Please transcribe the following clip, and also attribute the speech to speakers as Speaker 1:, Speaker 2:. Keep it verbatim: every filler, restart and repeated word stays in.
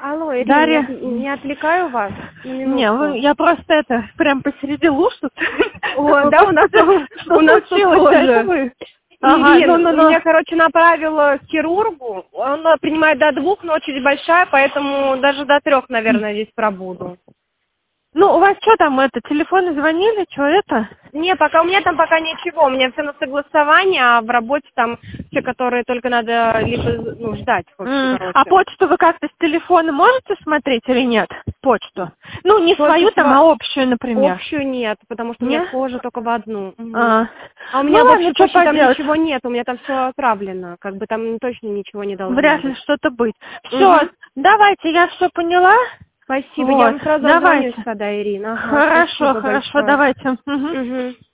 Speaker 1: Алло, Ирина,
Speaker 2: Дарья.
Speaker 1: не, не отвлекаю вас?
Speaker 2: Не, вы, я просто это, прям посреди луж тут.
Speaker 1: О, да, у нас,
Speaker 2: Что
Speaker 1: у нас тут
Speaker 2: случилось?
Speaker 1: тоже.
Speaker 2: Это вы? Ага,
Speaker 1: Ирина,
Speaker 2: ну, ну, ну.
Speaker 1: меня, короче, направила к хирургу. Он принимает до двух, но очередь большая, поэтому даже до трех, наверное, здесь пробуду.
Speaker 2: Ну, у вас что там, это, телефоны звонили, что это?
Speaker 1: Не, пока у меня там пока ничего, у меня все на согласование, а в работе там все, которые только надо либо ну, ждать. В общем,
Speaker 2: М,
Speaker 1: короче.
Speaker 2: А почту вы как-то с телефона можете смотреть или нет? Почту? Ну, не
Speaker 1: Только
Speaker 2: свою там,
Speaker 1: сва-
Speaker 2: а общую, например.
Speaker 1: Общую нет, потому что у меня
Speaker 2: Нет?
Speaker 1: схожа только в одну. Мгм.
Speaker 2: А,
Speaker 1: А у
Speaker 2: ну
Speaker 1: меня в
Speaker 2: ладно,
Speaker 1: общей
Speaker 2: что
Speaker 1: почте там
Speaker 2: поделать.
Speaker 1: ничего нет, у меня там все отправлено. Как бы там точно ничего не должно
Speaker 2: Вряд ли
Speaker 1: быть.
Speaker 2: что-то быть. Все,
Speaker 1: Мгм.
Speaker 2: давайте, я все поняла.
Speaker 1: Спасибо, я
Speaker 2: Вот,
Speaker 1: вам сразу
Speaker 2: давайте.
Speaker 1: отзвонюсь тогда, Ирина. Ага,
Speaker 2: Хорошо,
Speaker 1: спасибо
Speaker 2: хорошо,
Speaker 1: большое.
Speaker 2: давайте. Мгм.
Speaker 1: Мгм.